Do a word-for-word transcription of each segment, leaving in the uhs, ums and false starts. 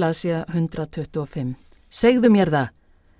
Blaðsíða hundrað tuttugu og fimm. Segðu mér það!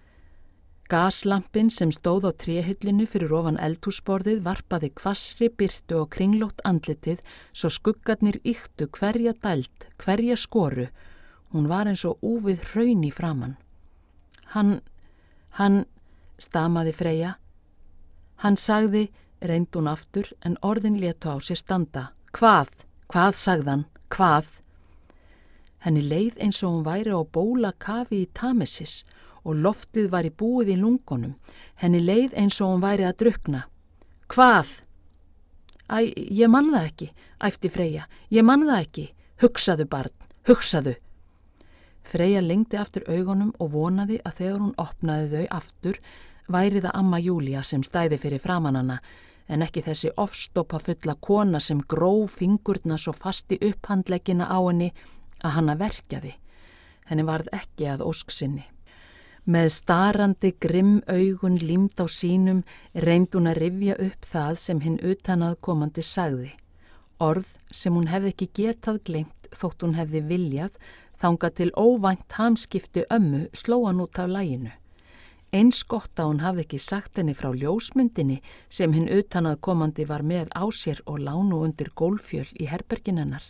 Gaslampinn sem stóð á tréhillinu fyrir ofan eldhúsborðið varpaði hvassri birtu og kringlótt andlitið svo skuggarnir ýktu hverja dæld, hverja skoru. Hún var eins og úfið hraun í framan. Hann, hann, stamaði Freyja. Hann sagði, reyndi hún aftur, en orðin létu á sér standa. Hvað? Hvað sagðan? Hvað? Henni leið eins og hún væri á bólakafi í Tamesis og loftið var í búið í lungunum. Henni leið eins og hún væri að drukna. Hvað? Æ, ég man það ekki, æpti Freyja. Ég man það ekki. Hugsaðu, barn, hugsaðu. Freyja lengdi aftur augunum og vonaði að þegar hún opnaði þau aftur væri það amma Júlía sem stæði fyrir framan hana, en ekki þessi ofstopa fulla kona sem gróf fingurna svo fast í upphandleggina á henni að hana verkjaði. Henni varð ekki að ósk sinni. Með starandi grimm augun límd á sínum reyndi hún að rifja upp það sem hinn utanaðkomandi sagði. Orð sem hún hefði ekki getað gleymt þótt hún hefði viljað, þangað til óvænt hamskipti ömmu sló hann út af laginu. Eins gott að hún hafði ekki sagt henni frá ljósmyndinni sem hinn utanaðkomandi var með á sér og lá nú undir gólffjöl í herbergin hennar.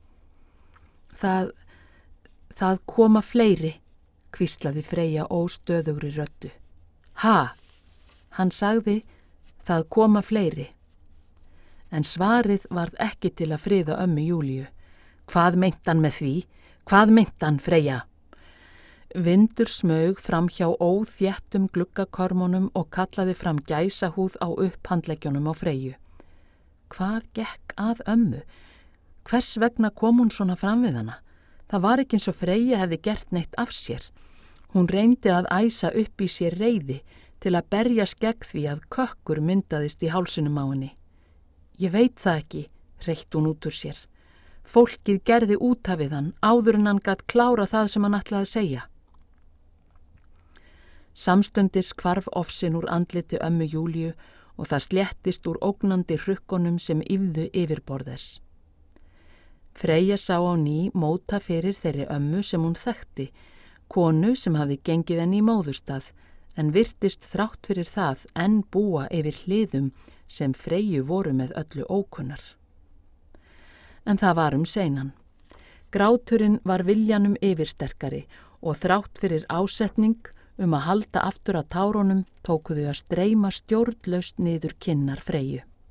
Það, það koma fleiri, hvíslaði Freyja óstöðugri röddu. Ha? Hann sagði, það koma fleiri. En svarið varð ekki til að friða ömmu Júlíu. Hvað meint hann með því? Hvað meint hann, Freyja? Vindur smaug fram hjá óþéttum gluggakormunum og kallaði fram gæsahúð á upphandleggjónum á Freyju. Hvað gekk að ömmu? Hvers vegna kom hún svona fram við hana? Það var ekki eins og Freyja hefði gert neitt af sér. Hún reyndi að æsa upp í sér reiði til að berjast gegn því að kökkur myndaðist í hálsinum á henni. Ég veit það ekki, reitt hún út úr sér. Fólkið gerði út af við hann áður en hann gat klára það sem hann ætlaði að segja. Samstundis hvarf ofsin úr andliti ömmu Júlíu og það sléttist úr ógnandi hrukkonum sem yfðu yfirborðess. Freyja sá á ný móta fyrir þeirri ömmu sem hún þekkti, konu sem hafði gengið henni í móðurstað, en virtist þrátt fyrir það enn búa yfir hliðum sem Freyju voru með öllu ókunnar. En það var um seinan. Gráturinn var viljanum yfirsterkari og þrátt fyrir ásetning um að halda aftur að tárunum tóku þau að streyma stjórnlaust niður kinnar Freyju.